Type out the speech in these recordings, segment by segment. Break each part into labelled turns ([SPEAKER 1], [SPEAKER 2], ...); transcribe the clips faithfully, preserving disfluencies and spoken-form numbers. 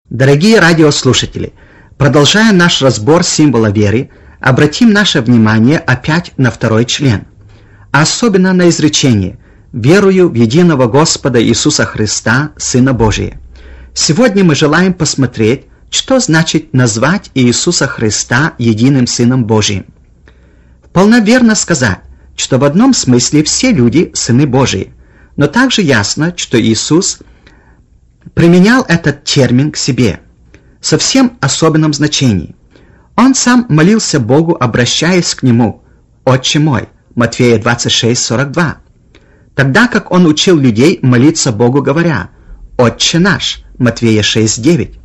[SPEAKER 1] Дорогие радиослушатели, продолжая наш разбор символа веры, обратим наше внимание опять на второй член, а особенно на изречение «Верую в единого Господа Иисуса Христа, Сына Божия». Сегодня мы желаем посмотреть, что значит назвать Иисуса Христа единым Сыном Божиим. Вполне верно сказать, что в одном смысле все люди – сыны Божии, но также ясно, что Иисус применял этот термин к себе в совсем особенном значении. Он сам молился Богу, обращаясь к Нему «Отче мой» Матфея двадцать шесть сорок два, тогда как Он учил людей молиться Богу, говоря «Отче наш» Матфея шесть девять.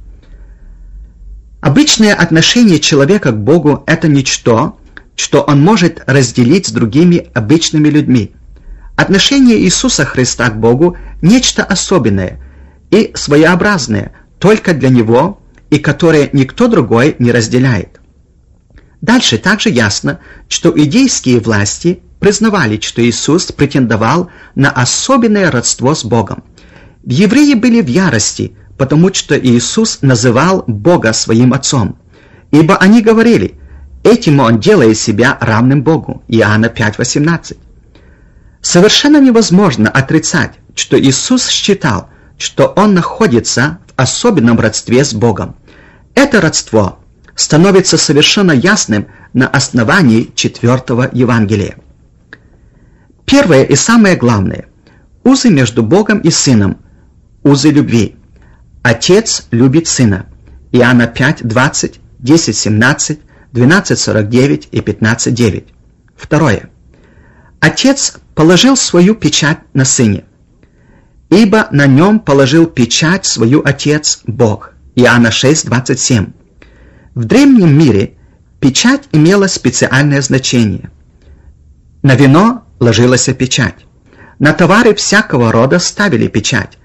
[SPEAKER 1] Обычное отношение человека к Богу – это ничто, что он может разделить с другими обычными людьми. Отношение Иисуса Христа к Богу – нечто особенное и своеобразное только для Него, и которое никто другой не разделяет. Дальше также ясно, что иудейские власти признавали, что Иисус претендовал на особенное родство с Богом. Евреи были в ярости, потому что Иисус называл Бога своим Отцом, ибо они говорили: «Этим Он делает себя равным Богу» Иоанна пять восемнадцать. Совершенно невозможно отрицать, что Иисус считал, что Он находится в особенном родстве с Богом. Это родство становится совершенно ясным на основании четвертого Евангелия. Первое и самое главное – узы между Богом и Сыном, узы любви. Отец любит Сына. Иоанна пять двадцать, десять семнадцать, двенадцать сорок девять и пятнадцать девять. Второе. Отец положил свою печать на Сыне, ибо на нем положил печать свою Отец Бог. Иоанна шесть двадцать семь. В древнем мире печать имела специальное значение. На вино ложилась печать. На товары всякого рода ставили печать.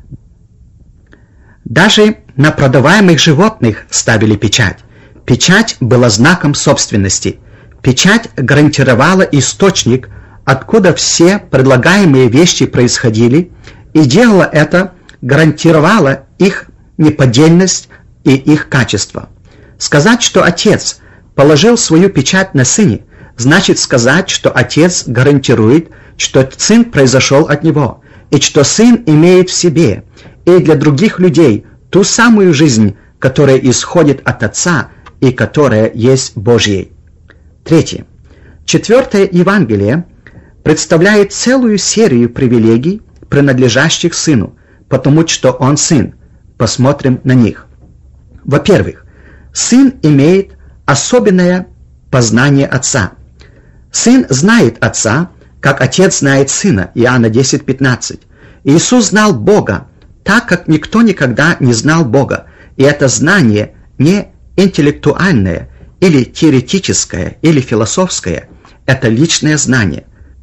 [SPEAKER 1] Даже на продаваемых животных ставили печать. Печать была знаком собственности. Печать гарантировала источник, откуда все предлагаемые вещи происходили, и делала это, гарантировала их неподдельность и их качество. Сказать, что Отец положил свою печать на Сыне, значит сказать, что Отец гарантирует, что Сын произошел от Него, и что Сын имеет в себе и для других людей ту самую жизнь, которая исходит от Отца и которая есть Божьей. Третье. Четвертое Евангелие представляет целую серию привилегий, принадлежащих Сыну, потому что Он Сын. Посмотрим на них. Во-первых, Сын имеет особенное познание Отца. Сын знает Отца, как Отец знает Сына. Иоанна десять пятнадцать. Иисус знал Бога, так как никто никогда не знал Бога, и это знание не интеллектуальное, или теоретическое, или философское, это личное знание.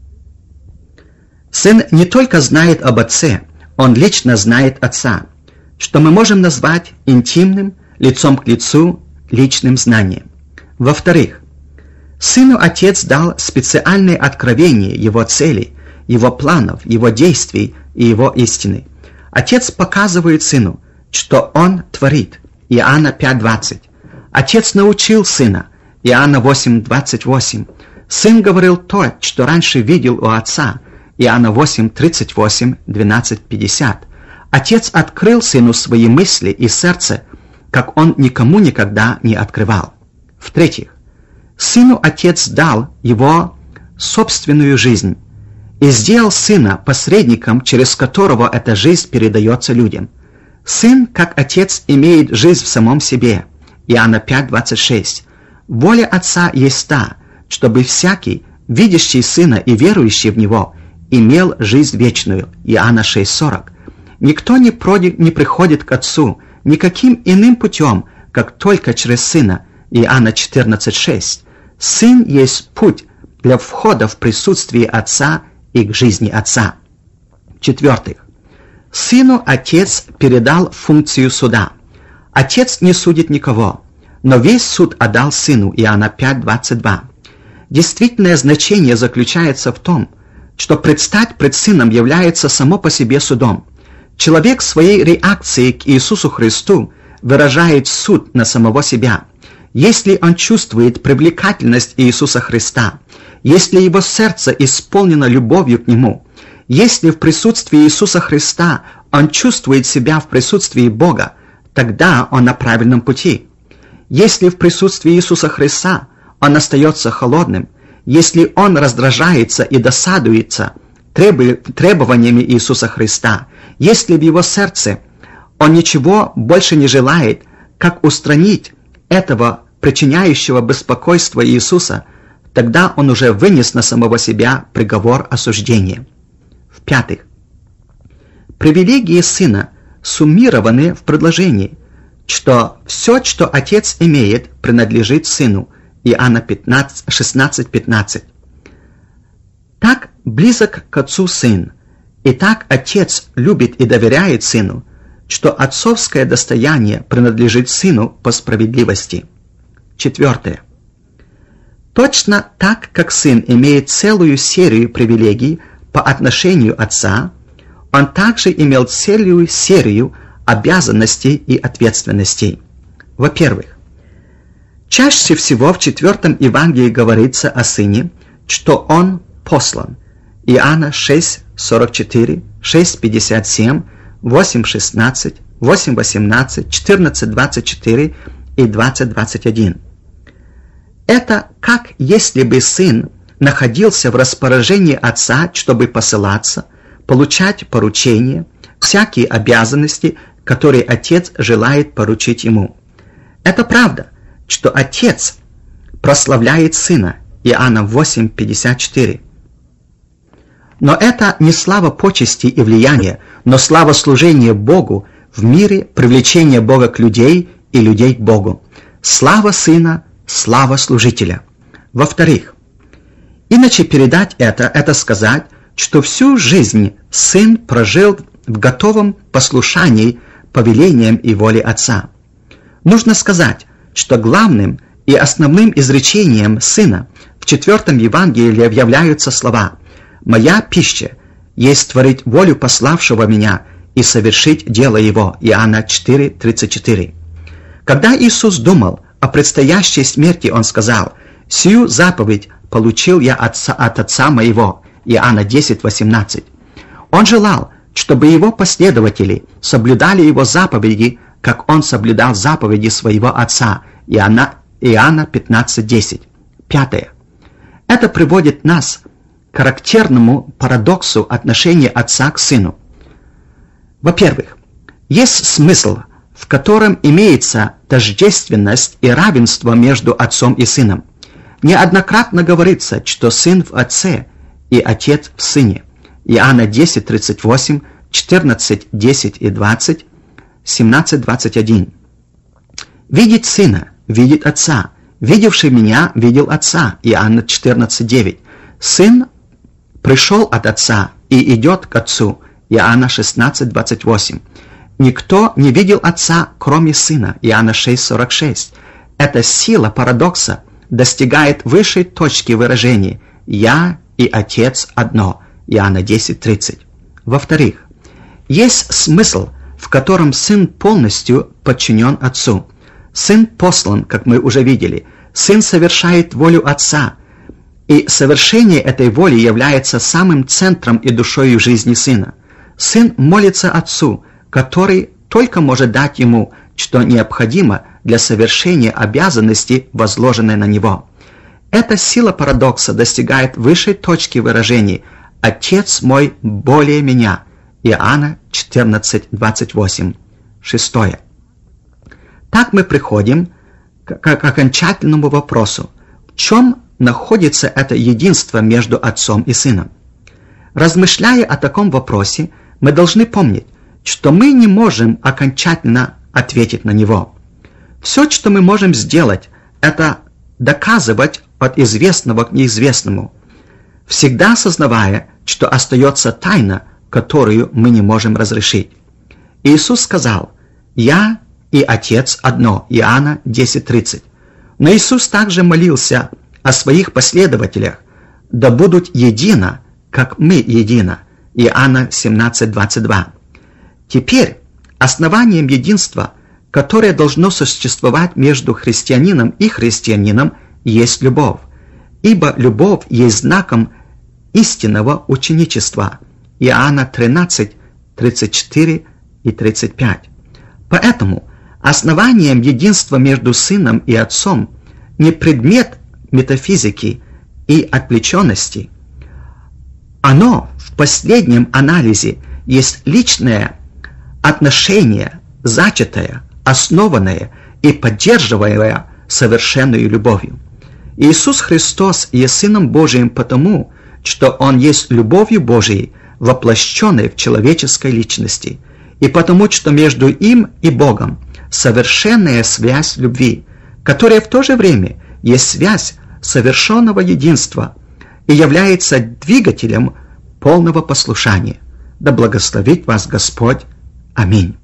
[SPEAKER 1] Сын не только знает об Отце, Он лично знает Отца, что мы можем назвать интимным, лицом к лицу, личным знанием. Во-вторых, Сыну Отец дал специальное откровение Его целей, Его планов, Его действий и Его истины. Отец показывает Сыну, что Он творит. Иоанна пять двадцать. Отец научил Сына. Иоанна восемь двадцать восемь. Сын говорил то, что раньше видел у Отца. Иоанна восемь тридцать восемь, двенадцать пятьдесят. Отец открыл Сыну свои мысли и сердце, как Он никому никогда не открывал. В-третьих, Сыну Отец дал Его собственную жизнь и сделал Сына посредником, через которого эта жизнь передается людям. Сын, как Отец, имеет жизнь в самом себе. Иоанна пять двадцать шесть. Воля Отца есть та, чтобы всякий, видящий Сына и верующий в Него, имел жизнь вечную. Иоанна шесть сорок. Никто не, проди, не приходит к Отцу никаким иным путем, как только через Сына. Иоанна четырнадцать шесть. Сын есть путь для входа в присутствие Отца и к жизни Отца. В-четвертых, Сыну Отец передал функцию суда. Отец не судит никого, но весь суд отдал Сыну. Иоанна пять двадцать два. Действительное значение заключается в том, что предстать пред Сыном является само по себе судом. Человек своей реакцией к Иисусу Христу выражает суд на самого себя, если он чувствует привлекательность Иисуса Христа, если его сердце исполнено любовью к Нему, если в присутствии Иисуса Христа он чувствует себя в присутствии Бога, тогда он на правильном пути. Если в присутствии Иисуса Христа он остается холодным, если он раздражается и досадуется требованиями Иисуса Христа, если в его сердце он ничего больше не желает, как устранить этого причиняющего беспокойство Иисуса, тогда он уже вынес на самого себя приговор осуждения. В-пятых, привилегии Сына суммированы в предложении, что все, что Отец имеет, принадлежит Сыну. Иоанна шестнадцать пятнадцать. Так близок к Отцу Сын, и так Отец любит и доверяет Сыну, что отцовское достояние принадлежит Сыну по справедливости. Четвертое. Точно так, как Сын имеет целую серию привилегий по отношению Отца, Он также имел целую серию обязанностей и ответственностей. Во-первых, чаще всего в четвертом Евангелии говорится о Сыне, что Он послан. Иоанна шесть сорок четыре, шесть пятьдесят семь, восемь шестнадцать, восемь восемнадцать, четырнадцать двадцать четыре и двадцать двадцать один. Это как если бы Сын находился в распоряжении Отца, чтобы посылаться, получать поручения, всякие обязанности, которые Отец желает поручить Ему. Это правда, что Отец прославляет Сына. Иоанна восемь пятьдесят четыре. Но это не слава почести и влияния, но слава служения Богу в мире, привлечение Бога к людей и людей к Богу. Слава Сына, слава служителя. Во-вторых, иначе передать это, это сказать, что всю жизнь Сын прожил в готовом послушании повелениям и воле Отца. Нужно сказать, что главным и основным изречением Сына в четвертом Евангелии являются слова «Моя пища есть творить волю пославшего Меня и совершить дело Его». Иоанна четыре тридцать четыре. Когда Иисус думал о предстоящей смерти, Он сказал: «Сию заповедь получил я отца, от Отца Моего». Иоанна десять восемнадцать. Он желал, чтобы Его последователи соблюдали Его заповеди, как Он соблюдал заповеди Своего Отца. Иоанна, Иоанна пятнадцать десять. Пятое. Это приводит нас к характерному парадоксу отношения Отца к Сыну. Во-первых, есть смысл, в котором имеется тождественность и равенство между Отцом и Сыном. Неоднократно говорится, что Сын в Отце и Отец в Сыне. Иоанна десять тридцать восемь, четырнадцать десять и двадцать, семнадцать двадцать один. «Видеть Сына, видит Отца. Видевший Меня, видел Отца». Иоанна четырнадцать девять. «Сын пришел от Отца и идет к Отцу». Иоанна шестнадцать двадцать восемь. «Никто не видел Отца, кроме Сына». Иоанна шесть сорок шесть. Эта сила парадокса достигает высшей точки выражения «Я и Отец одно». Иоанна десять тридцать. Во-вторых, есть смысл, в котором Сын полностью подчинен Отцу. Сын послан, как мы уже видели. Сын совершает волю Отца, и совершение этой воли является самым центром и душою жизни Сына. Сын молится Отцу, который только может дать Ему, что необходимо для совершения обязанности, возложенной на Него. Эта сила парадокса достигает высшей точки выражения «Отец мой более Меня». Иоанна четырнадцать двадцать восемь. Шестое. Так мы приходим к, к окончательному вопросу: в чем находится это единство между Отцом и Сыном? Размышляя о таком вопросе, мы должны помнить, что мы не можем окончательно ответить на него. Все, что мы можем сделать, это доказывать от известного к неизвестному, всегда осознавая, что остается тайна, которую мы не можем разрешить. Иисус сказал: «Я и Отец одно». Иоанна десять тридцать. Но Иисус также молился о своих последователях: «Да будут едино, как мы едино». Иоанна семнадцать двадцать два. Теперь основанием единства, которое должно существовать между христианином и христианином, есть любовь, ибо любовь есть знаком истинного ученичества. Иоанна тринадцать, тридцать четыре и тридцать пять. Поэтому основанием единства между Сыном и Отцом не предмет метафизики и отвлеченности. Оно в последнем анализе есть личное отношение, зачатое, основанное и поддерживаемое совершенную любовью. Иисус Христос есть Сыном Божиим потому, что Он есть любовью Божией, воплощенной в человеческой личности, и потому, что между им и Богом совершенная связь любви, которая в то же время есть связь совершенного единства и является двигателем полного послушания. Да благословит вас Господь. Аминь.